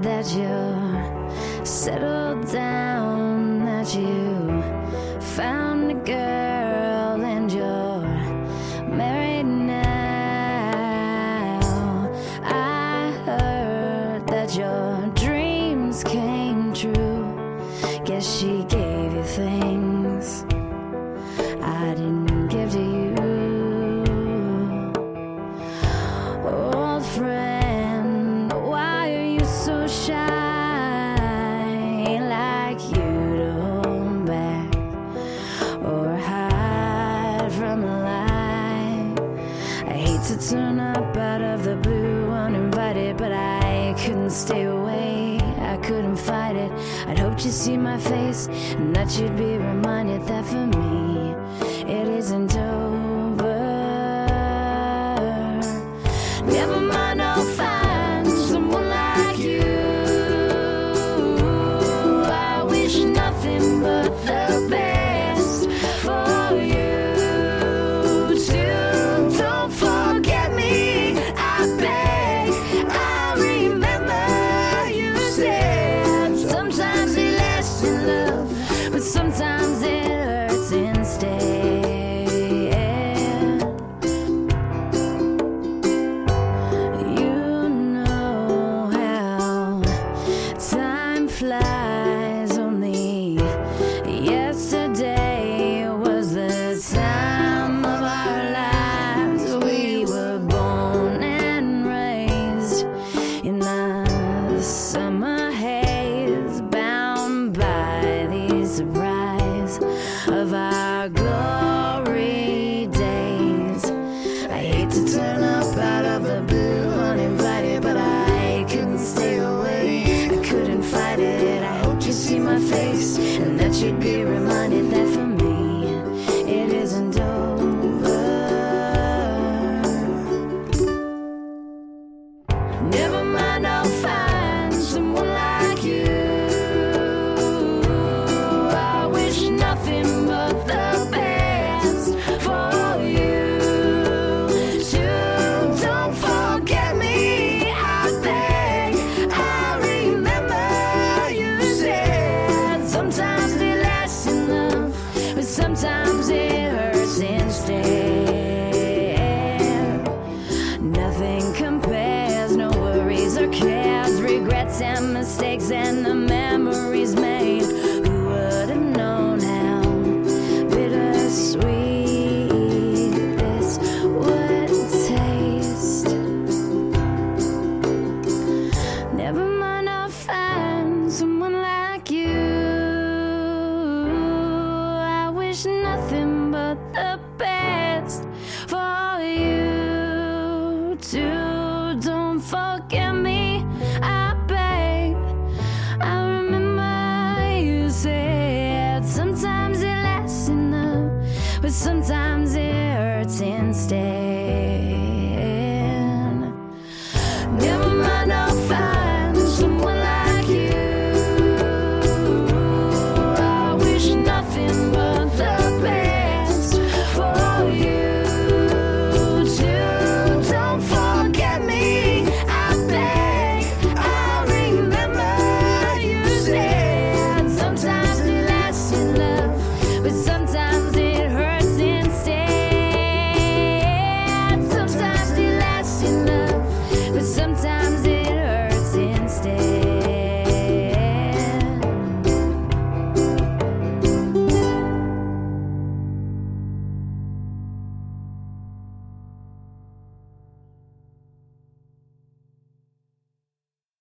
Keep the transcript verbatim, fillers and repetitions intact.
that you're settled down, that you found a girl and you're married now. I heard that your dreams came true. Guess she gave you things I didn't give to you. Old friend, why are you so shy? Ain't like you to hold back or hide from a lie. I hate to turn up out of the blue uninvited, but I couldn't stay away, I couldn't fight it. I'd hoped you'd see my face and that you'd be reminded that for me it isn't over. Never mind, I'll find someone like you. I wish nothing but the best for you too. Don't forget me, I beg. I remember you said sometimes it lasts in love, but sometimes it hurts instead. Flies, only yesterday was the time of our lives. We were born and raised in the summer haze, bound by the surprise of our glory days. I hate to turn up out of the blue uninvited, but I couldn't stay away, I couldn't fight it. I hoped you'd see my face and that you'd be reminded that for me it isn't over. Never mind, I'll find someone like you. I wish nothing but the best for you too. Don't forget me, I beg. I remember you said sometimes it lasts in love, but sometimes it hurts instead. Nothing compares, no worries or cares, regrets and mistakes and the memories made. Who would have known how bittersweet this would taste? Never mind, I'll find someone like you. I wish nothing but the best for you too. Don't forget